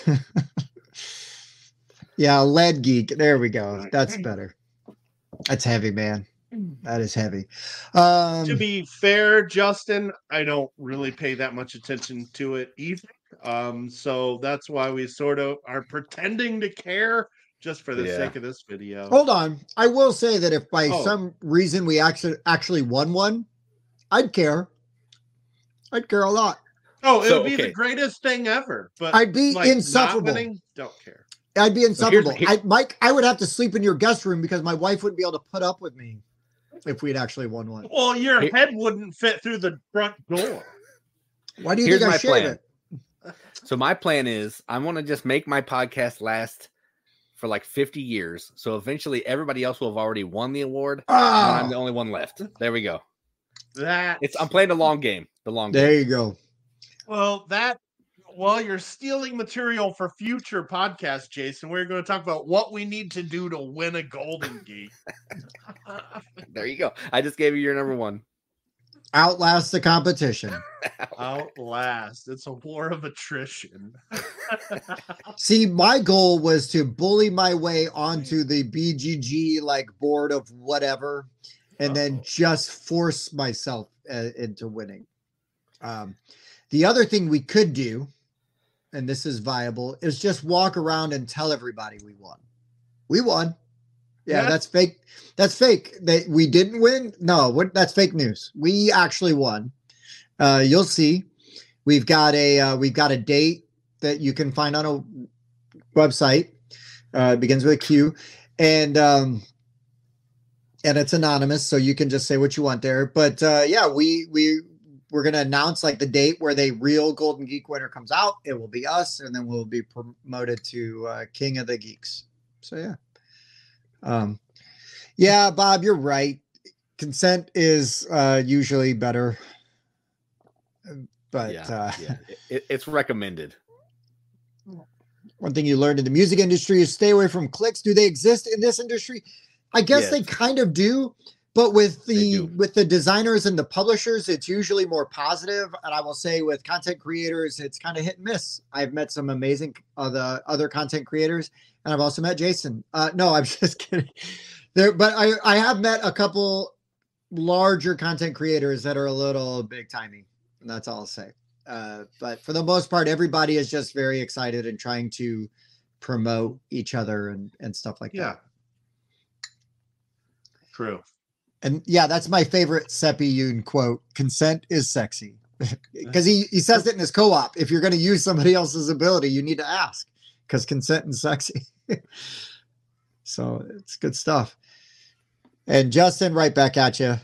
Yeah, Lead Geek. There we go. That's better. That's heavy, man. That is heavy. To be fair, Justin, I don't really pay that much attention to it either. So that's why we sort of are pretending to care just for the sake of this video. Hold on. I will say that if by some reason we actually won one, I'd care. I'd care a lot. Oh, it would be the greatest thing ever. But I'd be insufferable. Don't care. I'd be insufferable. Mike, I would have to sleep in your guest room because my wife wouldn't be able to put up with me if we'd actually won one. Well, your head wouldn't fit through the front door. Why do you think I shave it? So my plan is I want to just make my podcast last for like 50 years. So eventually everybody else will have already won the award. And I'm the only one left. There we go. I'm playing the long game. There you go. Well, you're stealing material for future podcasts, Jason. We're going to talk about what we need to do to win a Golden Geek. There you go. I just gave you your number one. Outlast the competition. Outlast. It's a war of attrition. See, my goal was to bully my way onto the BGG board of whatever, and then just force myself into winning. The other thing we could do, and this is viable, is just walk around and tell everybody we won. We won. Yeah, that's fake. That's fake. We didn't win. No, that's fake news. We actually won. You'll see. We've got a date that you can find on a website. It begins with a Q, and it's anonymous, so you can just say what you want there. But we're going to announce the date where the real Golden Geek winner comes out. It will be us, and then we'll be promoted to King of the Geeks. So, yeah, Bob, you're right. Consent is usually better. But it's recommended. One thing you learned in the music industry is stay away from clicks. Do they exist in this industry? I guess Yes. they kind of do, but with They do. the designers and the publishers, it's usually more positive. And I will say with content creators, it's kind of hit and miss. I've met some amazing other content creators, and I've also met Jason. No, I'm just kidding. But I have met a couple larger content creators that are a little big timey. And that's all I'll say. But for the most part, everybody is just very excited and trying to promote each other and stuff like that. True. And yeah, that's my favorite Seppi Yoon quote. Consent is sexy. Because he says it in his co-op. If you're going to use somebody else's ability, you need to ask, because consent is sexy. So it's good stuff. And Justin, right back at you.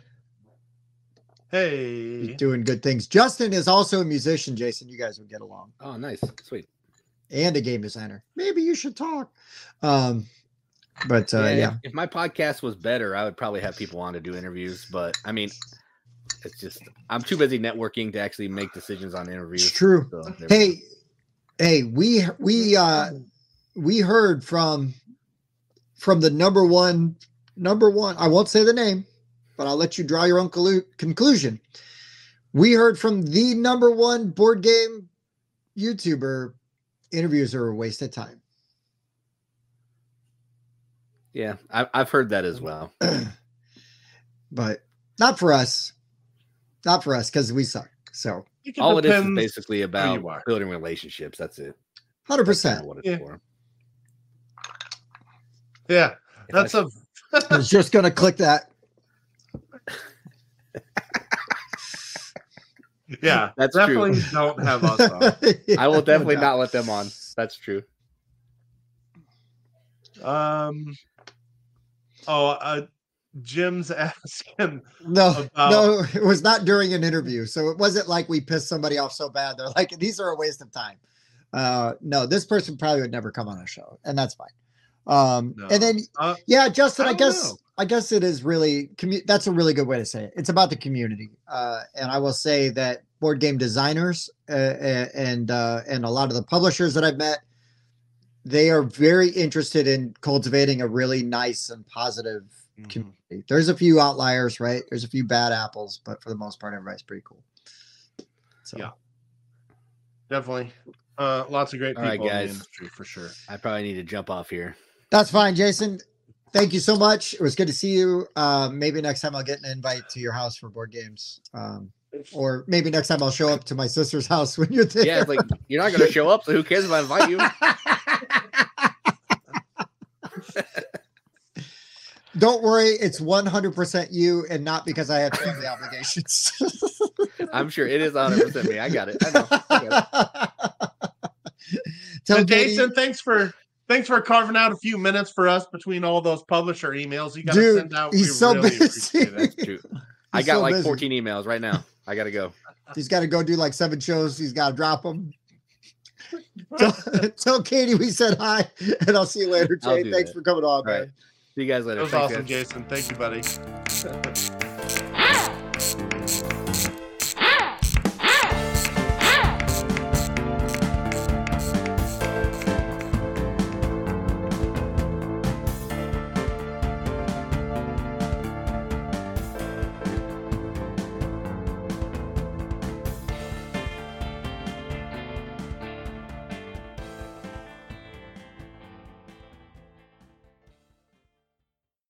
Hey. Doing good things. Justin is also a musician, Jason. You guys would get along. Oh, nice. Sweet. And a game designer. Maybe you should talk. But yeah. If my podcast was better, I would probably have people on to do interviews. But I mean, it's just I'm too busy networking to actually make decisions on interviews. It's true. So, Hey, we heard from the number one. I won't say the name, but I'll let you draw your own conclusion. We heard from the number one board game YouTuber. Interviews are a waste of time. Yeah, I've heard that as well. But not for us. Not for us, because we suck. So all it is basically about building relationships. That's it. 100%. What it's for. Yeah, I was just gonna click that. Yeah, that's definitely true. Don't have us on. Yeah, I will definitely not let them on. That's true. Jim's asking. No, it was not during an interview, so it wasn't like we pissed somebody off so bad. They're like, these are a waste of time. No, this person probably would never come on a show, and that's fine. No. And then, yeah, Justin, I know. guess it is really that's a really good way to say it. It's about the community, and I will say that board game designers and a lot of the publishers that I've met, they are very interested in cultivating a really nice and positive community. There's a few outliers, right? There's a few bad apples, but for the most part, everybody's pretty cool. So yeah, definitely. Lots of great people right, in guys. the industry for sure. I probably need to jump off here. That's fine, Jason. Thank you so much. It was good to see you. Maybe next time I'll get an invite to your house for board games. Or maybe next time I'll show up to my sister's house when you're there. Yeah, it's like you're not going to show up, so who cares if I invite you? Don't worry, it's 100% you, and not because I have family obligations. I'm sure it is 100% me. I got it. I know. So Jason, thanks for carving out a few minutes for us between all those publisher emails you got to send out. He's so busy. That's true. I got like 14 emails right now. I got to go. He's got to go do like 7 shows. He's got to drop them. Tell Katie we said hi, and I'll see you later, Jay. Thanks for coming on, man. Right. See you guys later. That was awesome, Jason. Thank you, buddy.